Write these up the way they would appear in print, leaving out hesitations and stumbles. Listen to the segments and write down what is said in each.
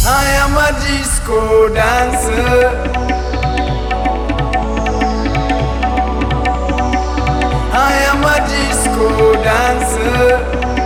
I am a disco dancer. I am a disco dancer.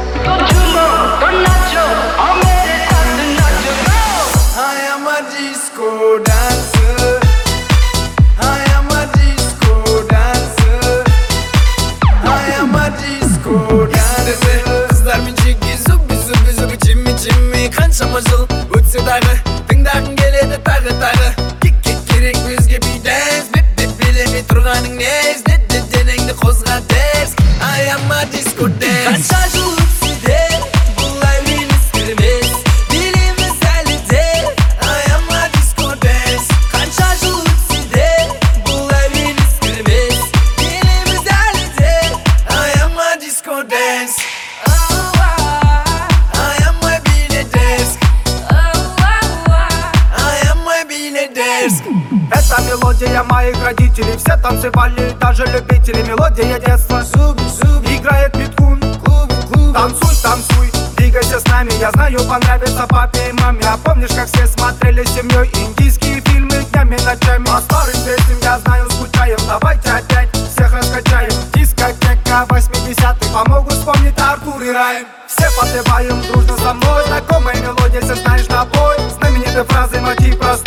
I am a disco dancer. I am a disco dancer. I am a disco dancer. Kızlar mincik zubi zubi zubi çimmi çimmi Kançama jıl ötse дағы Тыңдағың келеді тағы тағы Керек өзге би дәнс Біп билемей тұрғаның нез Денеңді қозға дәс I am a disco dance. Қанша жыл өтсе де бұлай мен ескірмес Билеміз әлі де I am a disco dance. Қанша жыл өтсе де бұлай мен ескірмес Билеміз әлі де I am a disco dance. Это мелодия моих родителей. Все танцевали, даже любители. Мелодия детства. Играет биткун. Танцуй, танцуй, двигайся с нами. Я знаю, понравится папе и маме. А помнишь, как все смотрели с семьей индийские фильмы днями, ночами? По старым песням, я знаю, скучаем. Давайте опять всех раскачаем. Дискотека 80-х помогут вспомнить Артур и Райм. Все подпеваем дружно со мной. Знакомая мелодия, все знаешь набой. Знаменитые фразы, мотив простой.